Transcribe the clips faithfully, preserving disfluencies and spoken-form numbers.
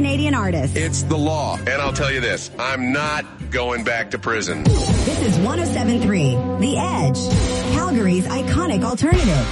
Canadian artist. It's the law. And I'll tell you this, I'm not going back to prison. This is one oh seven point three, The Edge, Calgary's iconic alternative.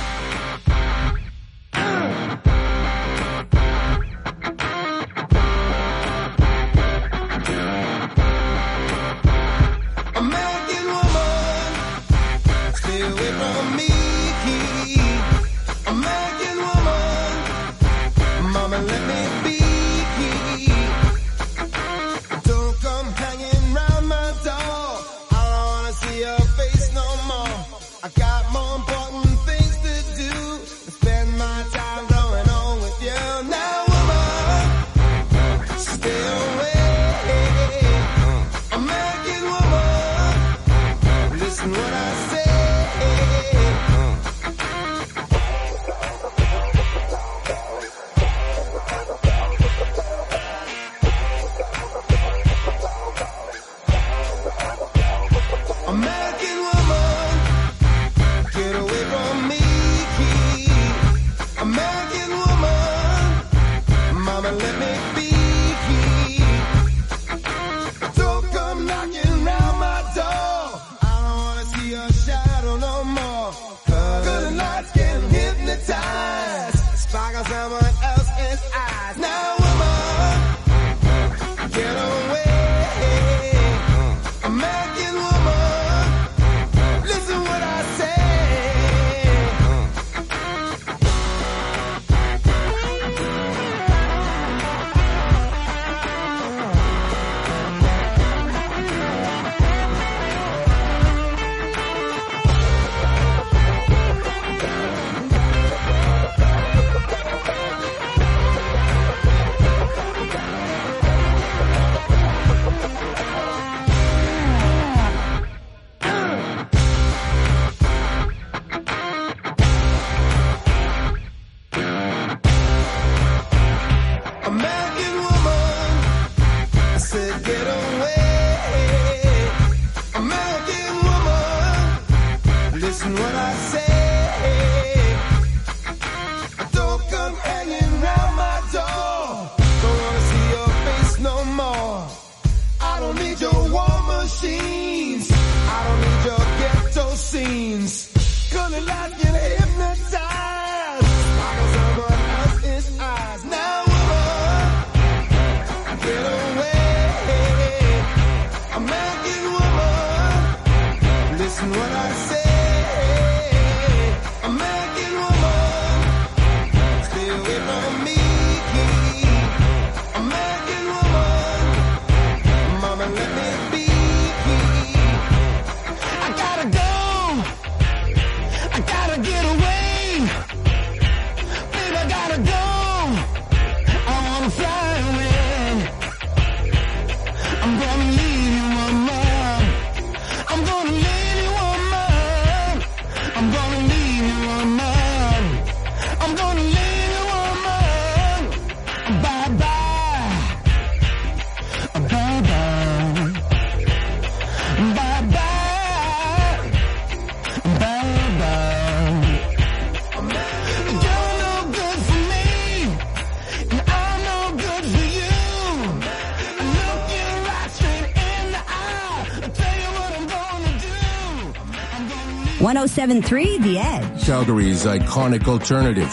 one oh seven point three The Edge, Calgary's iconic alternative.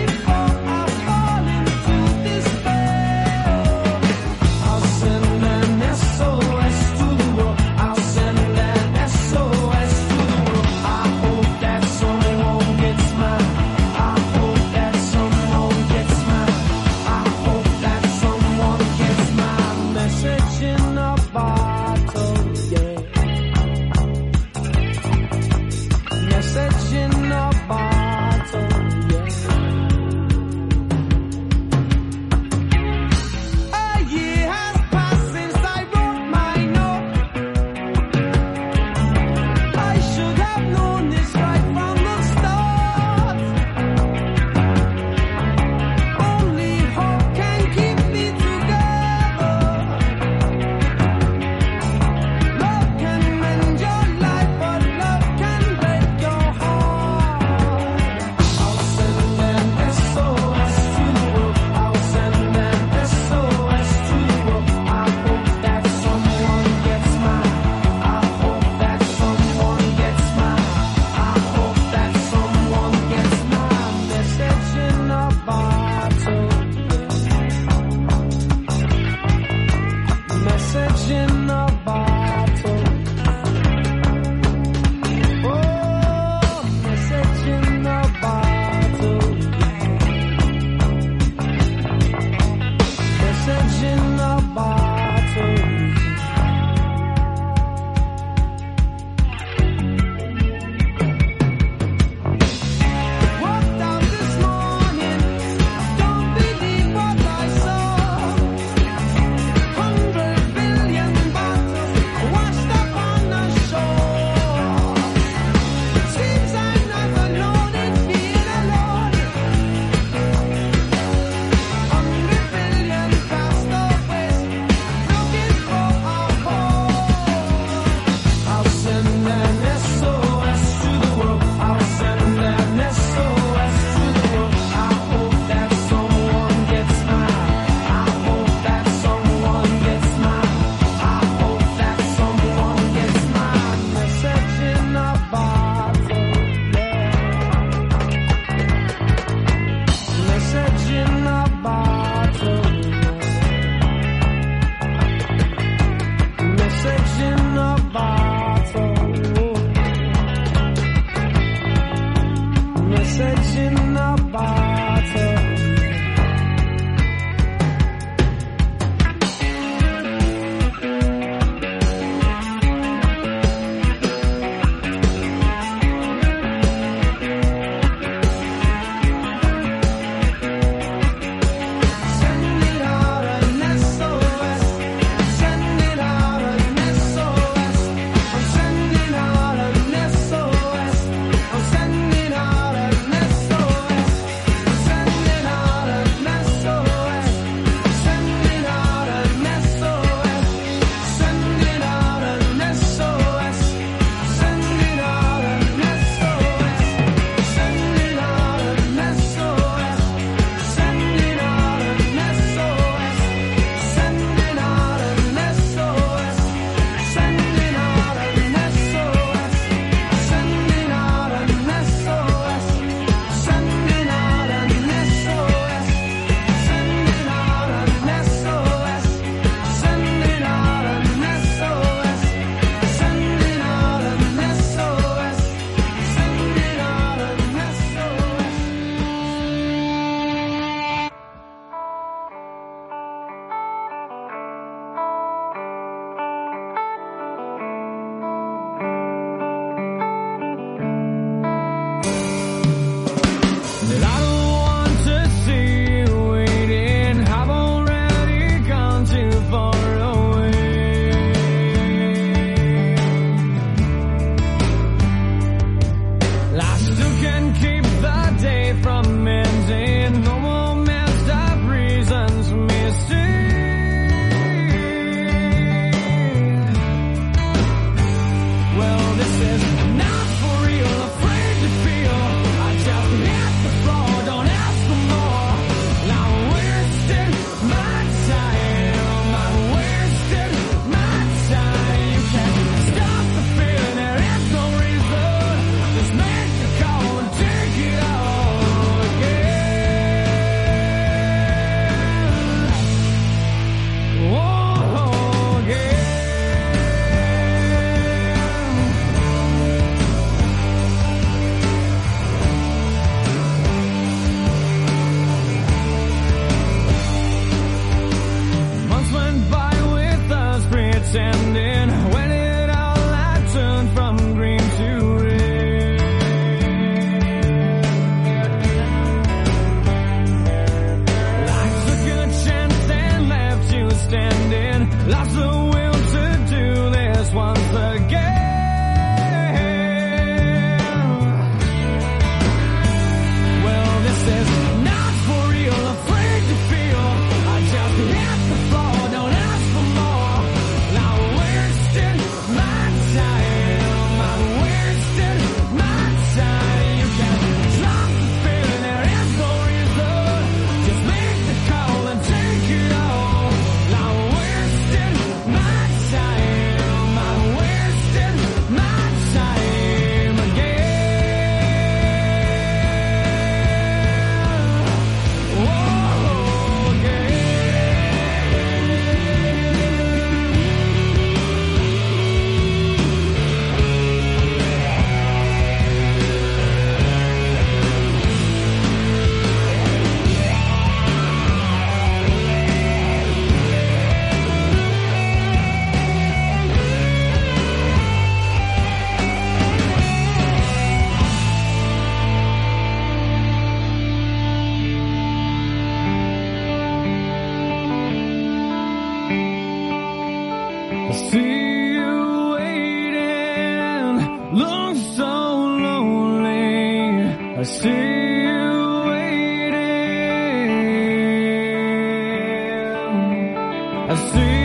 I'll send them see you waiting. I see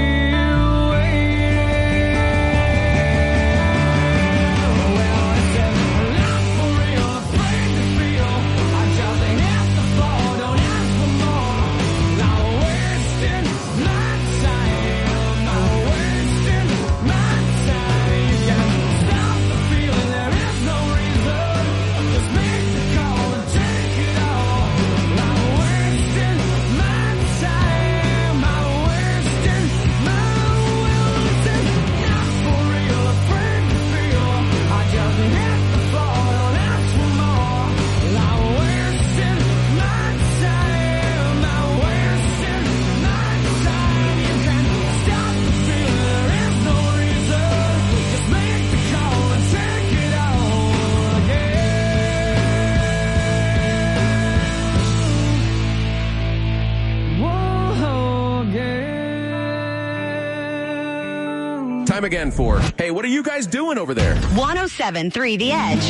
Time again for, hey, what are you guys doing over there? one oh seven point three The Edge.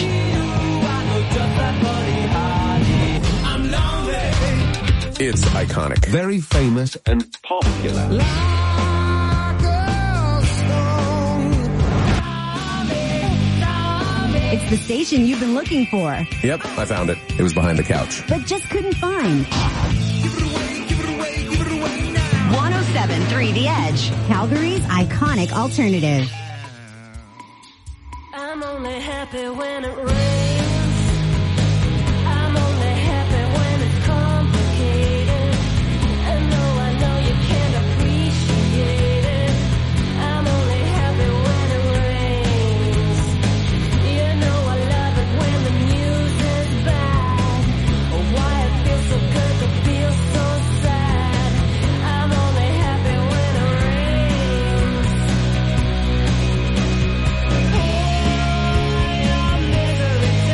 It's iconic. Very famous and popular. It's the station you've been looking for, Yep, I found it. It was behind the couch. but just couldn't find. one oh seven point three The Edge, Calgary's iconic alternative. I'm only happy when it rains. I'm only happy when it's complicated. And though I know you can't appreciate it, I'm only happy when it rains. You know I love it when the music's bad. Oh, why it feels so good to feel so sad. I'm only happy when it rains. Your misery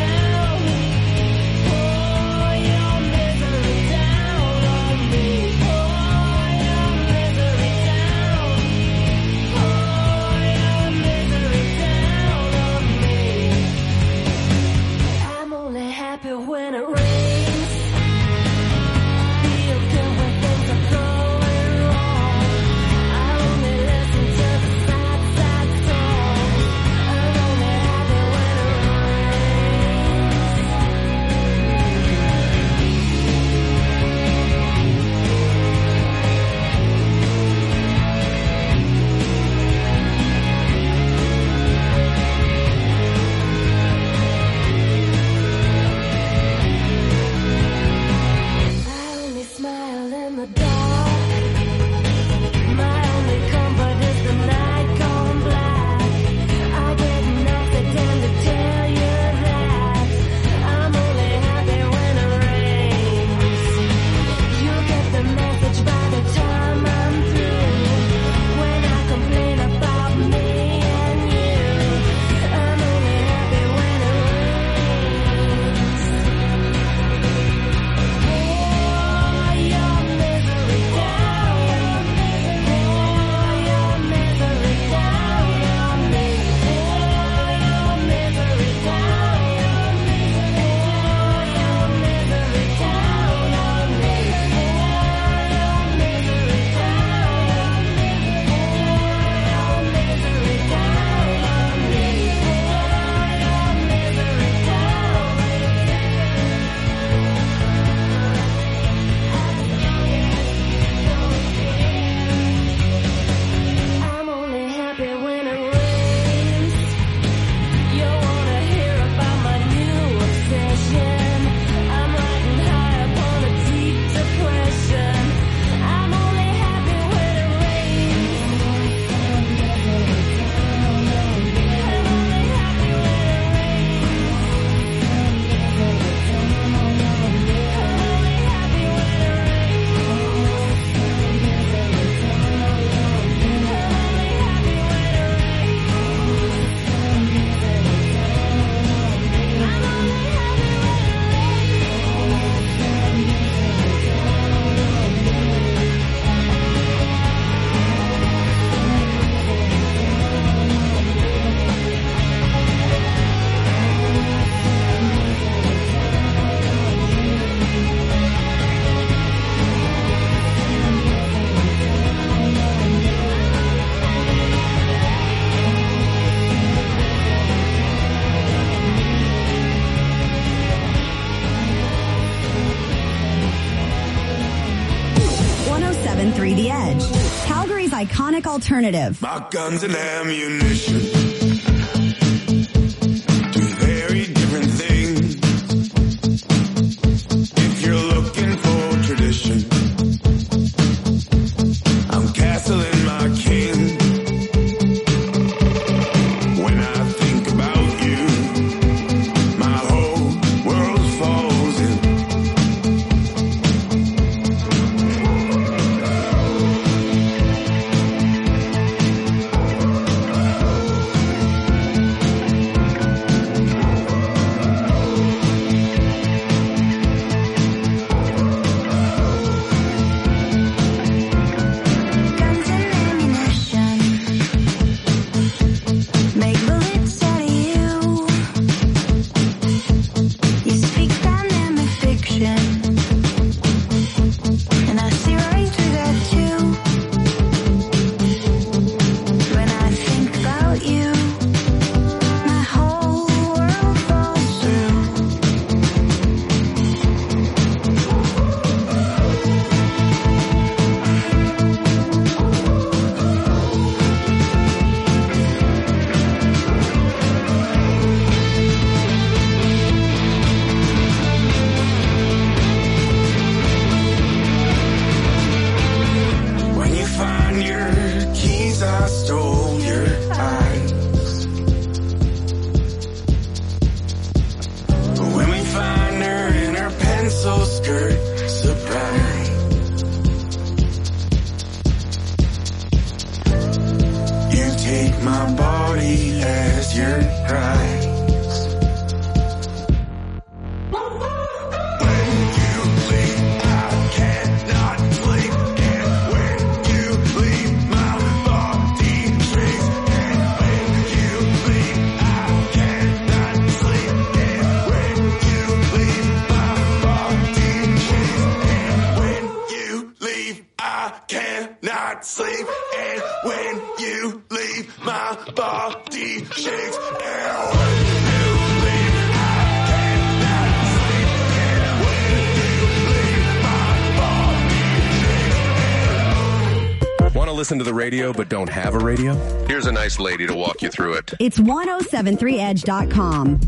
The Edge, Calgary's iconic alternative. My guns and ammunition. Two very different things. If you're looking for tradition, I'm castling my king. When I think about you, my whole world falls in. Guns and ammunition make bullets out of you. You speak dynamic fiction, and I see right through that too. When I think about you, my whole world falls through. When you find your keys, I stole your eyes. When we find her in her pencil skirt, surprise. You take my body as your prize. When you leave, I cannot sleep. And when you leave, my body shakes. And when you leave, I cannot sleep. And when you leave, my body shakes. And when you leave, I cannot sleep. And when you leave, my body shakes. And when you leave, I cannot sleep. And when you leave, my body shakes. Want to listen to the radio but don't have a radio? Here's a nice lady to walk you through it. It's ten seventy-three edge dot com.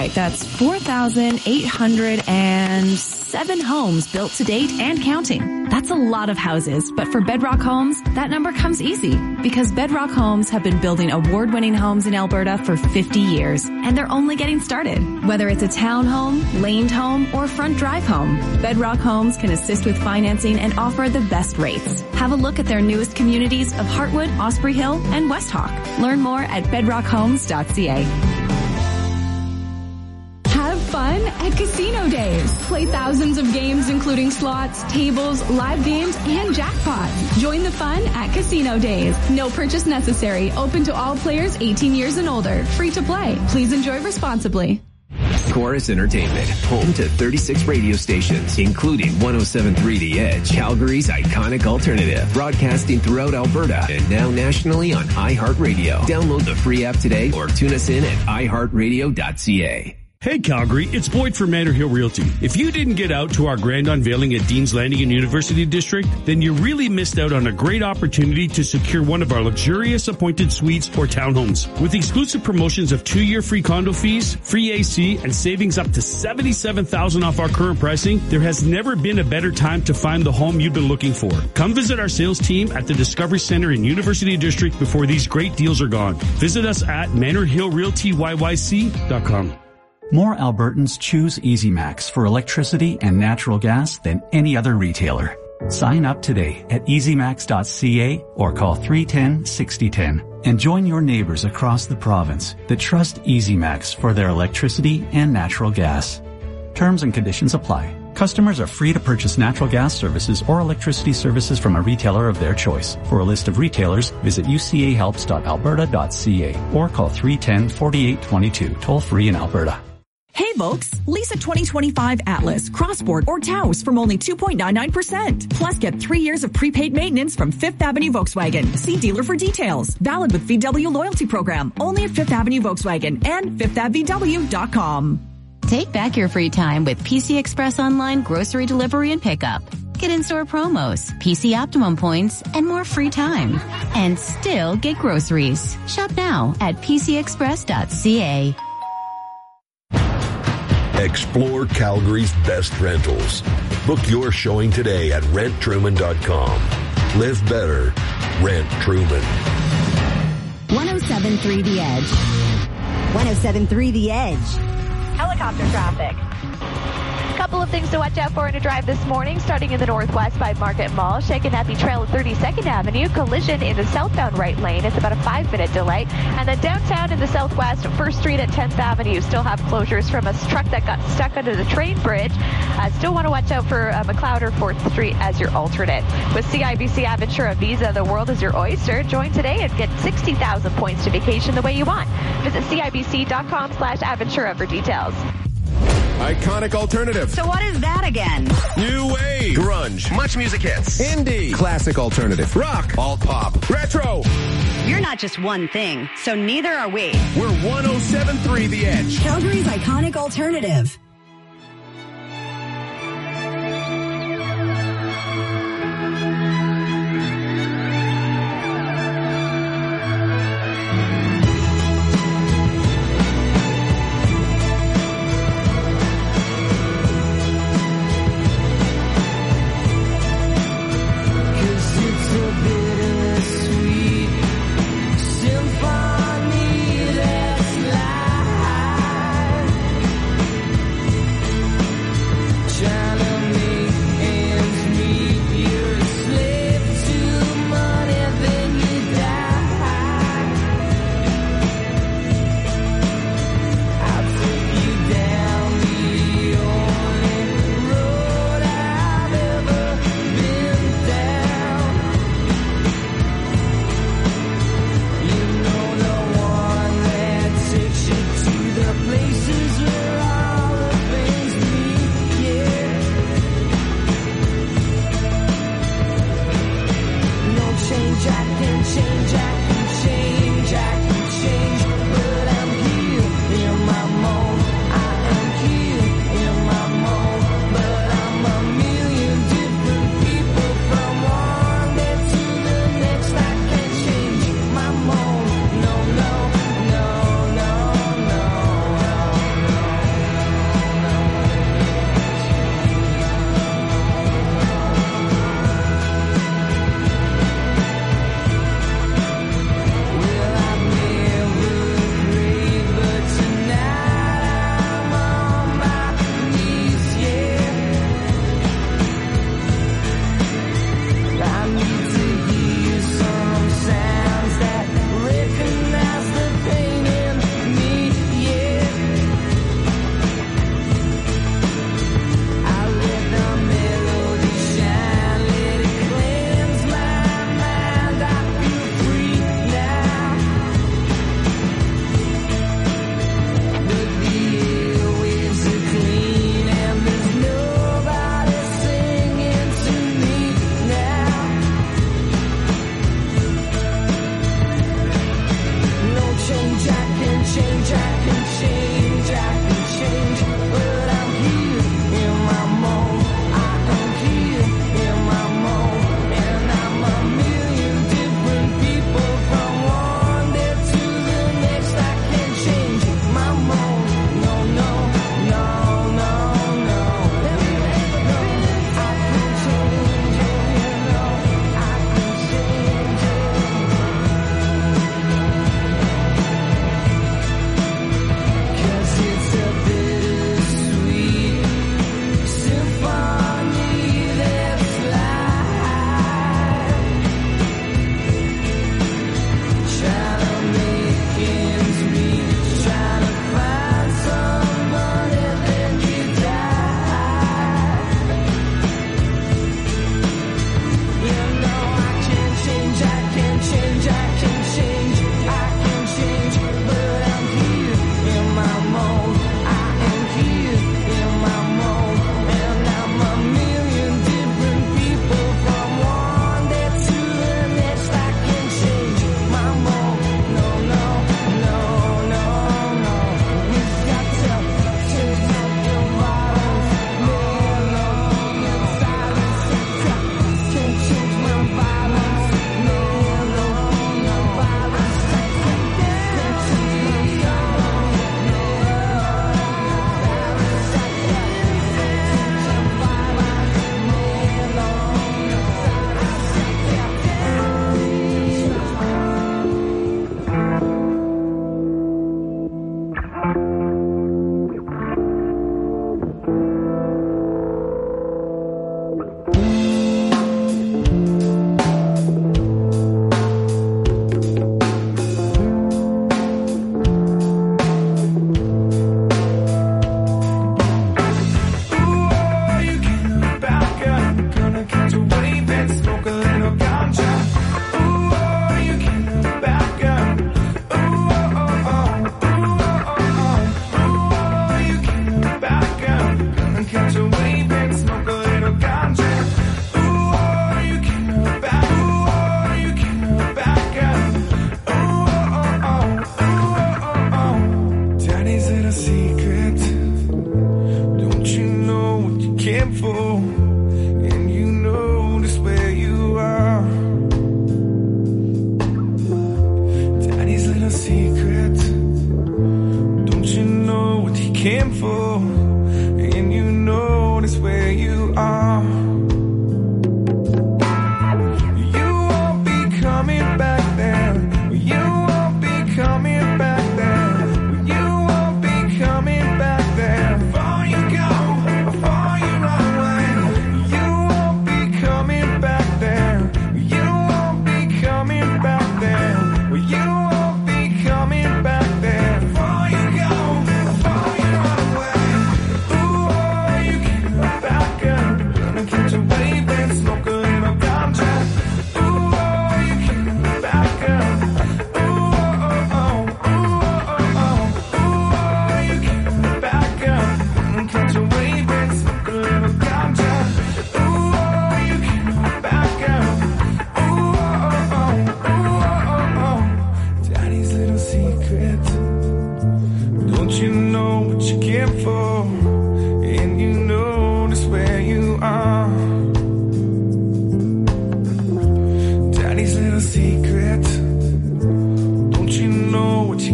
right. That's four thousand eight hundred seven homes built to date and counting. That's a lot of houses, but for Bedrock Homes, that number comes easy because Bedrock Homes have been building award-winning homes in Alberta for fifty years, and they're only getting started. Whether it's a townhome, laned home, or front drive home, Bedrock Homes can assist with financing and offer the best rates. Have a look at their newest communities of Heartwood, Osprey Hill, and West Hawk. Learn more at bedrock homes dot c a. Have fun at Casino Days. Play thousands of games including slots, tables, live games, and jackpots. Join the fun at Casino Days. No purchase necessary. Open to all players eighteen years and older. Free to play. Please enjoy responsibly. Chorus Entertainment, home to thirty-six radio stations, including one oh seven point three The Edge, Calgary's iconic alternative, broadcasting throughout Alberta and now nationally on iHeartRadio. Download the free app today or tune us in at i heart radio dot c a. Hey Calgary, it's Boyd from Manor Hill Realty. If you didn't get out to our grand unveiling at Dean's Landing in University District, then you really missed out on a great opportunity to secure one of our luxurious appointed suites or townhomes. With exclusive promotions of two-year free condo fees, free A C, and savings up to seventy-seven thousand dollars off our current pricing, there has never been a better time to find the home you've been looking for. Come visit our sales team at the Discovery Center in University District before these great deals are gone. Visit us at manor hill realty y y c dot com. More Albertans choose EasyMax for electricity and natural gas than any other retailer. Sign up today at easy max dot c a or call three one zero, six zero one zero and join your neighbors across the province that trust EasyMax for their electricity and natural gas. Terms and conditions apply. Customers are free to purchase natural gas services or electricity services from a retailer of their choice. For a list of retailers, visit u c a helps dot alberta dot c a or call three one zero, four eight two two, toll free in Alberta. Hey folks, lease a twenty twenty-five Atlas, Crossport, or Taos from only two point nine nine percent. Plus get three years of prepaid maintenance from Fifth Avenue Volkswagen. See dealer for details. Valid with V W loyalty program. Only at Fifth Avenue Volkswagen and fifth av v w dot com. Take back your free time with P C Express Online grocery delivery and pickup. Get in-store promos, P C Optimum points, and more free time. And still get groceries. Shop now at p c express dot c a. Explore Calgary's best rentals. Book your showing today at rent truman dot com. Live better. Rent Truman. one oh seven point three The Edge. one oh seven point three The Edge. Helicopter traffic. Couple of things to watch out for in a drive this morning, starting in the northwest by Market Mall. Shakenappy Trail at thirty-second Avenue. Collision in the southbound right lane. It's about a five-minute delay. And then downtown in the southwest, First Street at tenth Avenue. Still have closures from a truck that got stuck under the train bridge. Uh, still want to watch out for uh, McLeod or fourth Street as your alternate. With C I B C Aventura Visa, the world is your oyster. Join today and get sixty thousand points to vacation the way you want. Visit C I B C dot com slash Aventura for details. Iconic alternative. So what is that again? New wave. Grunge. Much music hits. Indie. Classic alternative. Rock. Alt pop. Retro. You're not just one thing, so neither are we. We're one oh seven point three The Edge. Calgary's iconic alternative. Symphony that's live.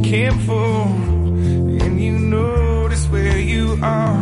careful and you notice where you are.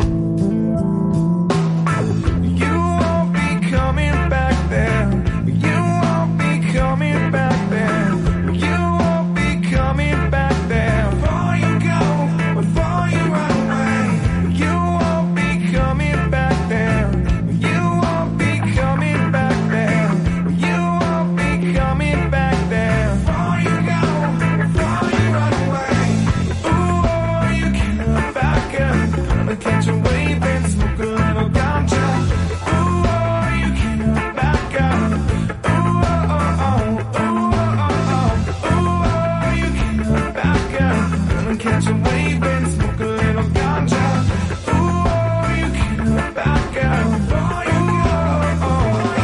You won't be coming back there. You won't be coming back there. You won't be coming back there. Before you go, before you run away. You won't be coming back there. You won't be coming back there. You won't be coming back there. Before you go, before you run away. Ooh, oh, you can't back up. Gonna catch a wave and smoke a little ganja. Ooh, oh, you can't back up. Ooh, oh, oh, oh. Ooh, oh, oh, oh. Ooh, oh, you can't back up. Gonna catch a wave and smoke a little ganja. Ooh, oh, you can't back up. Ooh, oh, oh, oh,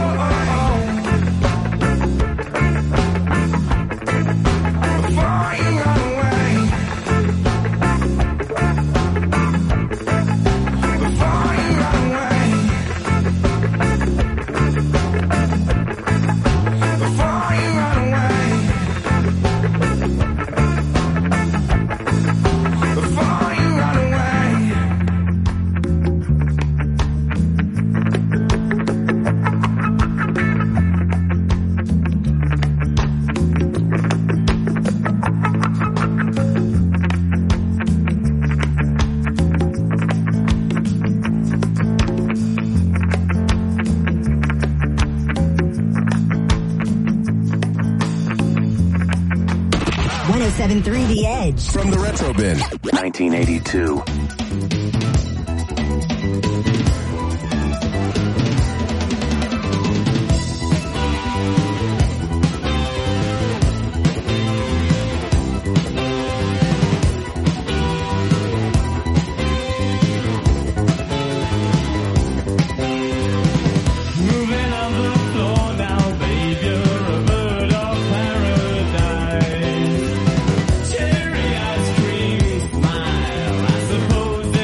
oh. Before you run away. Before you run away. Before you run away. Before you run away. one oh seven point three The Edge. From the Retro Bin. nineteen eighty-two. Moving on the floor now, babe, you're a bird of paradise. Cherry ice cream smile, I suppose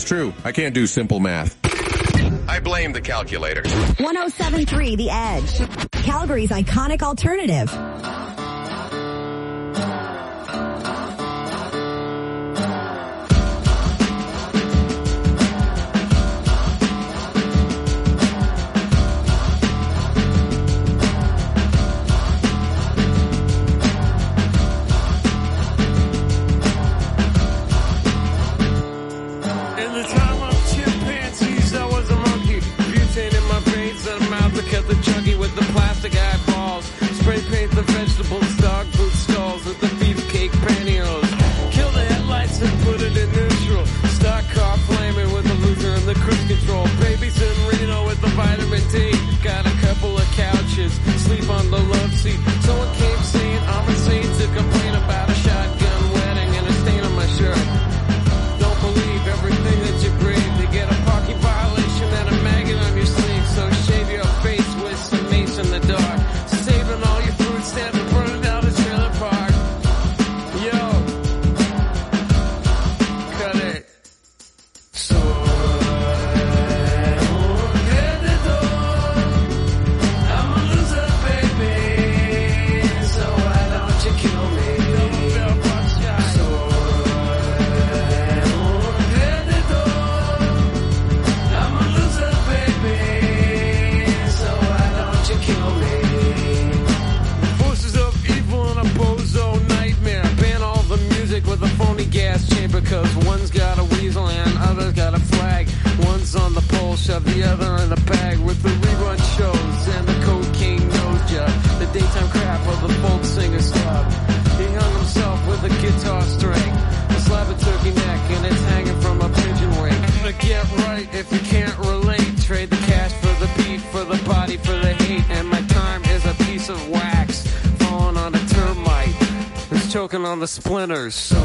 true. I can't do simple math. I blame the calculator. one oh seven point three The Edge. Calgary's iconic alternative. On the splinters. So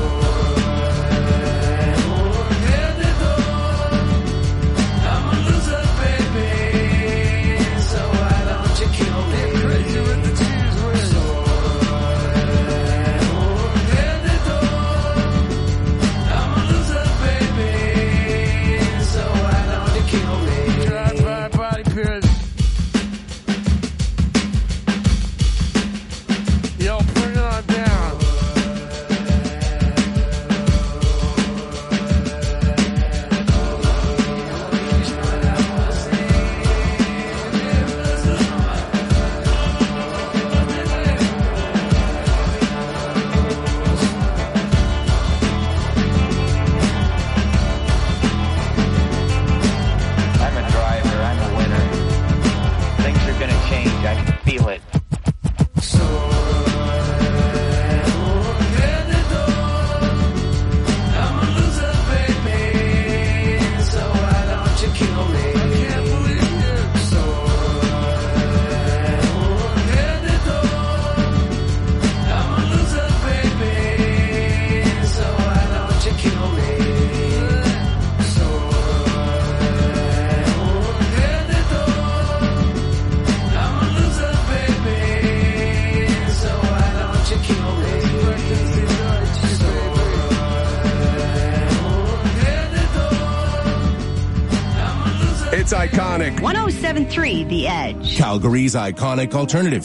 It's iconic. one oh seven point three The Edge. Calgary's iconic alternative.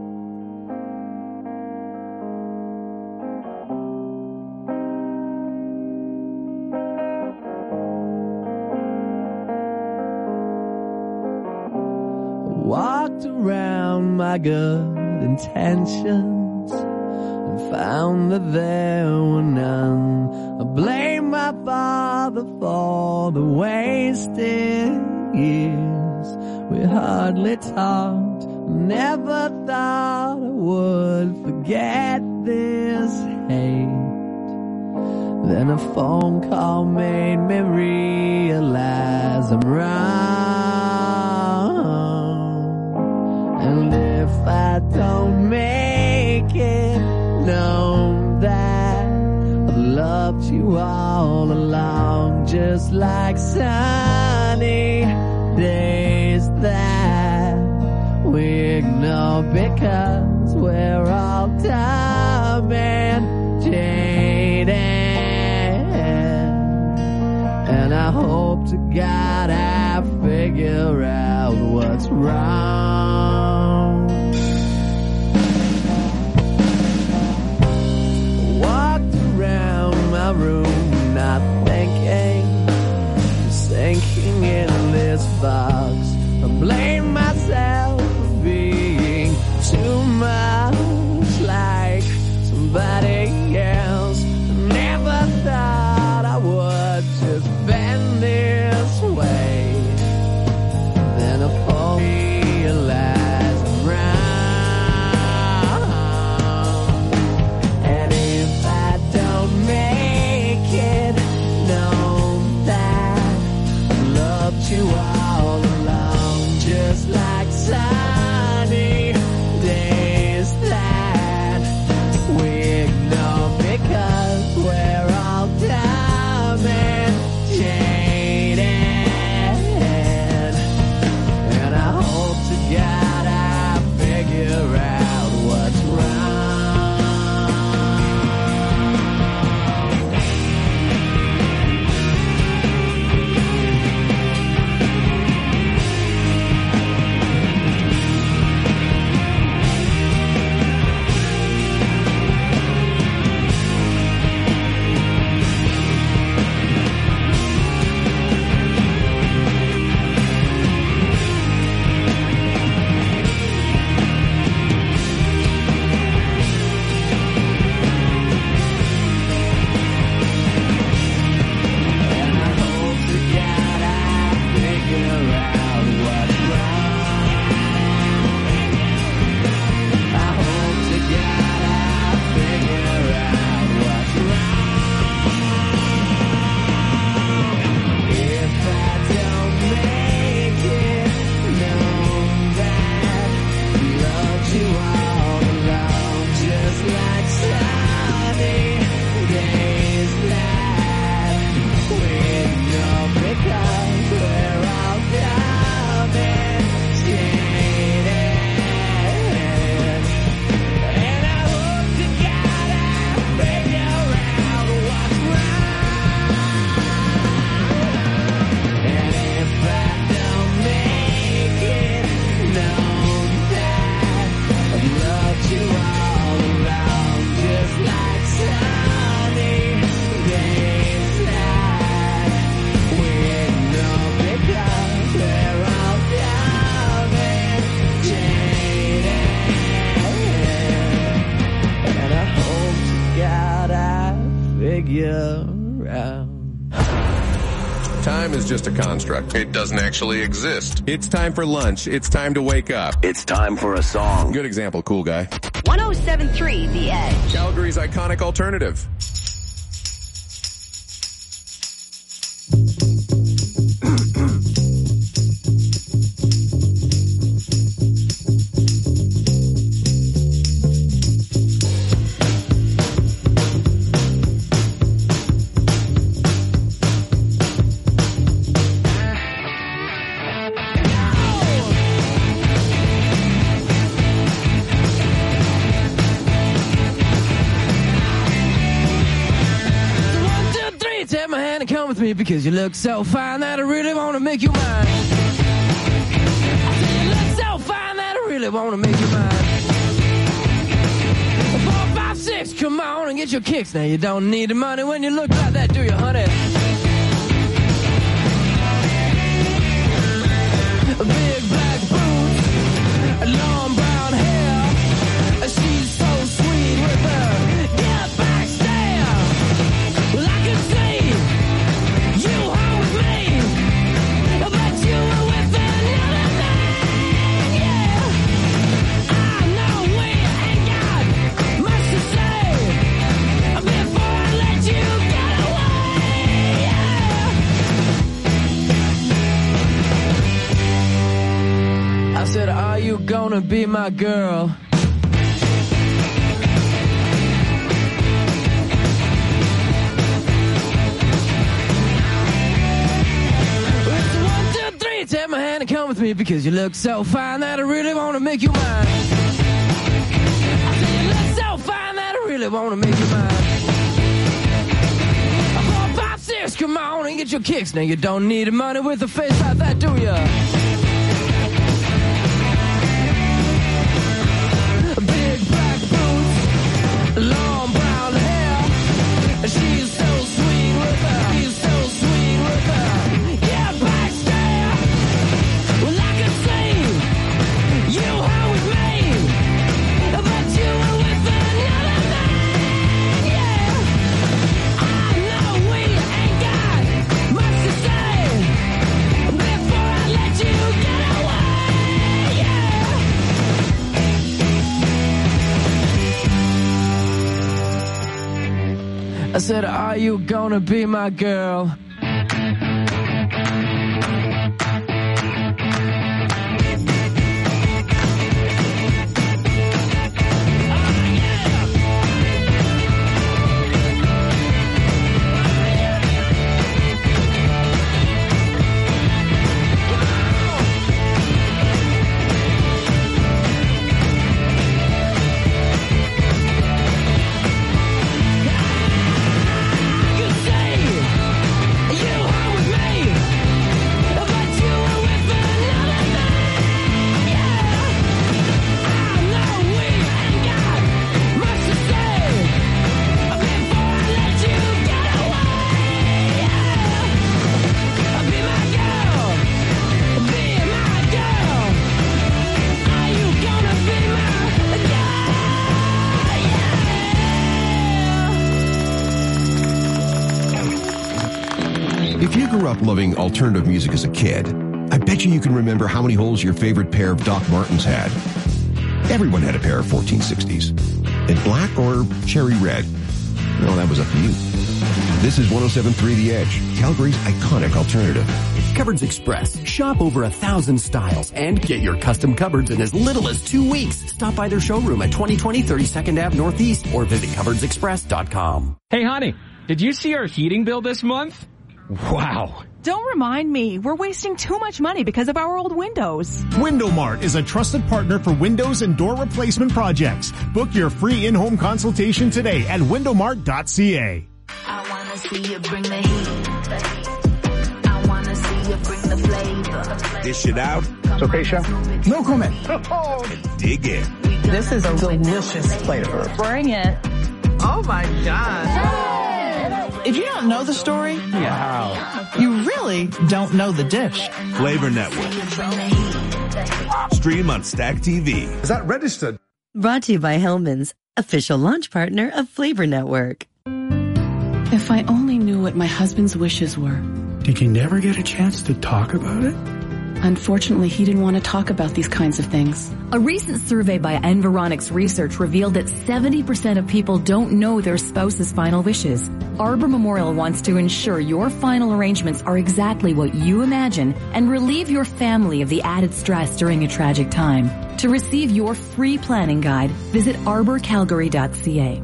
Walked around my good intentions and found that there were none. I blame my father for the wasted years. We hardly talked, never thought I would forget this hate. Then a phone call made me realize I'm wrong. And if I don't make it known that I've loved you all along, just like sunny days that we ignore because we're all dumb and jaded. And I hope figure out what's wrong. Walked around my room not thinking, sinking in this box. I blame myself for being too much like somebody else. Never thought I would just bend this way. Then I fall, realize I'm wrong. And if I don't make it, know that I loved you all along, just like sunny days that we ignore because we're all dumb and jaded. And I hope to God I figure out what's Time is just a construct. It doesn't actually exist. It's time for lunch. It's time to wake up. It's time for a song. Good example, cool guy. one oh seven point three The Edge. Calgary's iconic alternative. Take my hand and come with me because you look so fine that I really want to make you mine. I said you look so fine that I really want to make you mine. Four, five, six, come on and get your kicks. Now you don't need the money when you look like that, do you, honey? Big black boots, long brown hair. She's so sweet with her get back stare. Well, I can see you home with me, but you were with another man, yeah. I know we ain't got much to say before I let you get away, yeah. I said, are you gonna be my girl? Take my hand and come with me because you look so fine that I really want to make you mine. I said you look so fine that I really want to make you mine. Four, five, six, kicks, come on and get your kicks. Now you don't need money with a face like that, do ya? Big black boots, long brown hair. She's so sweet with her. She's so sweet with her. Yeah, backstare. Well, I can see you were with me, but you were with another man. Yeah, I know we ain't got much to say before I let you get away. Yeah. I said, are you gonna be my girl? If you grew up loving alternative music as a kid, I bet you you can remember how many holes your favorite pair of Doc Martens had. Everyone had a pair of fourteen sixties. In black or cherry red. No, that was up to you. This is one oh seven point three The Edge, Calgary's iconic alternative. Cupboards Express. Shop over a thousand styles and get your custom cupboards in as little as two weeks. Stop by their showroom at twenty twenty thirty-second Avenue Northeast or visit cupboards express dot com. Hey, honey, did you see our heating bill this month? Wow. Don't remind me. We're wasting too much money because of our old windows. Window Mart is a trusted partner for windows and door replacement projects. Book your free in-home consultation today at window mart dot c a. I wanna see you bring the heat. I wanna see you bring the flavor. Dish it out. It's okay, chef? No comment. And dig in. This is a delicious flavor. Bring it. Oh my gosh. If you don't know the story, Wow. you really don't know the dish. Flavor Network. Stream on Stack T V. Is that registered? Brought to you by Hellman's, official launch partner of Flavor Network. If I only knew what my husband's wishes were. Did you never get a chance to talk about it? Unfortunately, he didn't want to talk about these kinds of things. A recent survey by Environics Research revealed that seventy percent of people don't know their spouse's final wishes. Arbor Memorial wants to ensure your final arrangements are exactly what you imagine and relieve your family of the added stress during a tragic time. To receive your free planning guide, visit arbor calgary dot c a.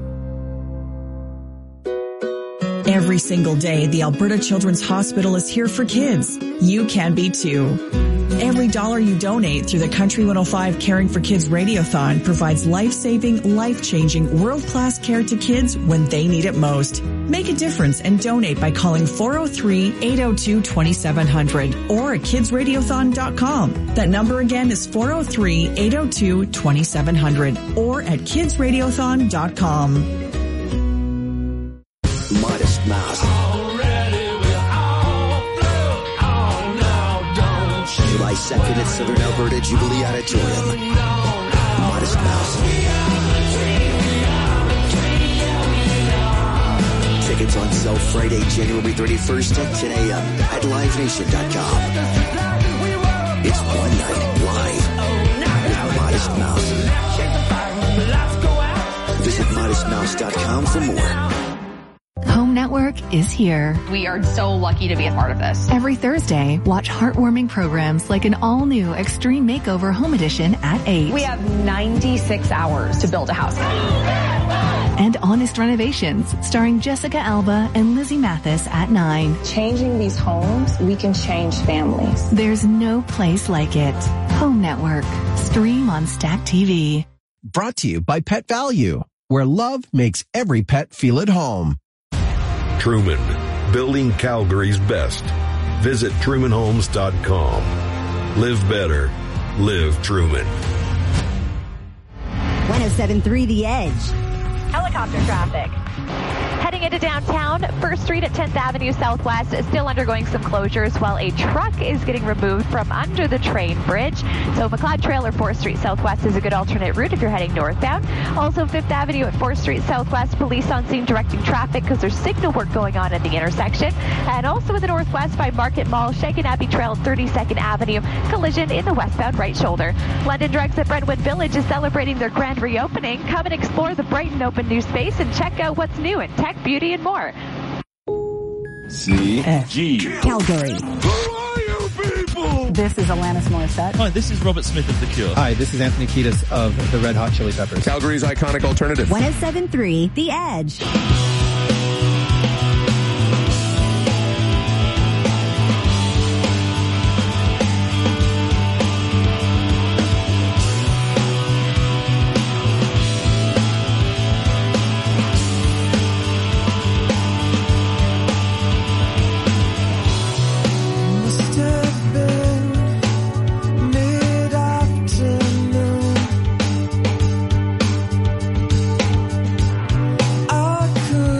Every single day, the Alberta Children's Hospital is here for kids. You can be too. Every dollar you donate through the Country one oh five Caring for Kids Radiothon provides life-saving, life-changing, world-class care to kids when they need it most. Make a difference and donate by calling four oh three, eight oh two, two seven zero zero or at kids radiothon dot com. That number again is four oh three, eight oh two, two seven zero zero or at kids radiothon dot com. Modest Mouse. July second at Southern Alberta Jubilee Auditorium. Modest Mouse. Tickets on sale Friday, January thirty-first at ten a.m. at live nation dot com. It's one night live with Modest Mouse. Visit modest mouse dot com for more. Home Network is here. We are so lucky to be a part of this. Every Thursday, watch heartwarming programs like an all-new Extreme Makeover Home Edition at eight. We have ninety-six hours to build a house. And Honest Renovations, starring Jessica Alba and Lizzie Mathis at nine. Changing these homes, we can change families. There's no place like it. Home Network. Stream on Stack T V. Brought to you by Pet Value, where love makes every pet feel at home. Truman, building Calgary's best. Visit Truman Homes dot com. Live better. Live Truman. one oh seven point three The Edge. Helicopter traffic. Heading into downtown, First Street at tenth Avenue Southwest is still undergoing some closures while a truck is getting removed from under the train bridge. So McLeod Trail or fourth Street Southwest is a good alternate route if you're heading northbound. Also fifth Avenue at fourth Street Southwest, police on scene directing traffic because there's signal work going on at the intersection. And also in the northwest by Market Mall, Shaken Abbey Trail, thirty-second Avenue, collision in the westbound right shoulder. London Drugs at Brentwood Village is celebrating their grand reopening. Come and explore the bright and open new space and check out what's new in tech, beauty, and more. C G Calgary. This is Alanis Morissette. Hi, this is Robert Smith of The Cure. Hi, this is Anthony Kiedis of the Red Hot Chili Peppers. Calgary's iconic alternative. one oh seven point three The Edge. I could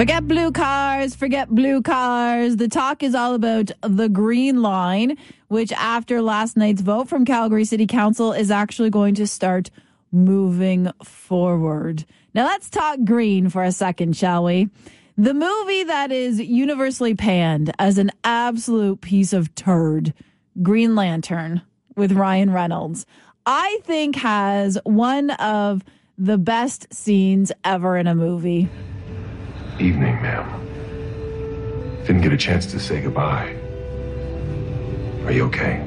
Forget blue cars, forget blue cars. The talk is all about the Green Line, which after last night's vote from Calgary City Council is actually going to start moving forward. Now let's talk green for a second, shall we? The movie that is universally panned as an absolute piece of turd, Green Lantern with Ryan Reynolds, I think has one of the best scenes ever in a movie. Evening, ma'am. Didn't get a chance to say goodbye. Are you okay?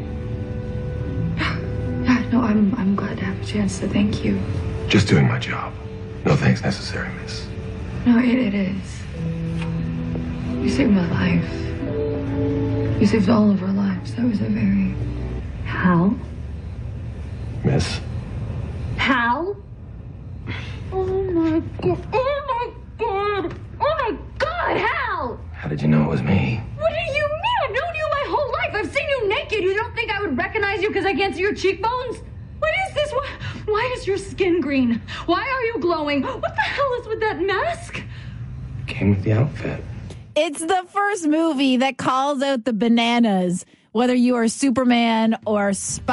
Yeah, no, I'm I'm glad to have a chance to thank you. Just doing my job. No thanks necessary, miss. No, it, it is. You saved my life. You saved all of our lives. That was a very... Hal? Miss? Hal? Oh my god. Oh my god. Oh my god, Hal! How did you know it was me? What do you mean? I've known you my whole life. I've seen you naked. You don't think I would recognize you because I can't see your cheekbones? What is this? Why, why is your skin green? Why are you glowing? What the hell is with that mask? Came with the outfit. It's the first movie that calls out the bananas, whether you are Superman or Spider-Man.